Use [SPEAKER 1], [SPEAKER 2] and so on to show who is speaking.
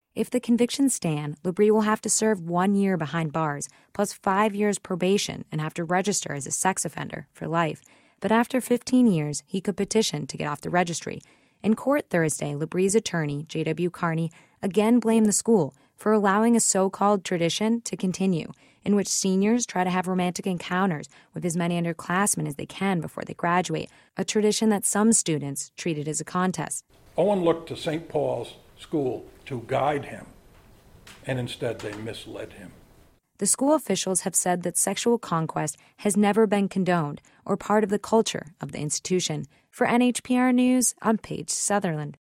[SPEAKER 1] If the convictions stand, Labrie will have to serve 1 year behind bars, plus 5 years probation, and have to register as a sex offender for life. But after 15 years, he could petition to get off the registry. In court Thursday, Labrie's attorney, J.W. Carney, again blamed the school for allowing a so-called tradition to continue, in which seniors try to have romantic encounters with as many underclassmen as they can before they graduate, a tradition that some students treated as a contest.
[SPEAKER 2] Owen looked to St. Paul's School to guide him, and instead they misled him.
[SPEAKER 1] The school officials have said that sexual conquest has never been condoned or part of the culture of the institution. For NHPR News, I'm Paige Sutherland.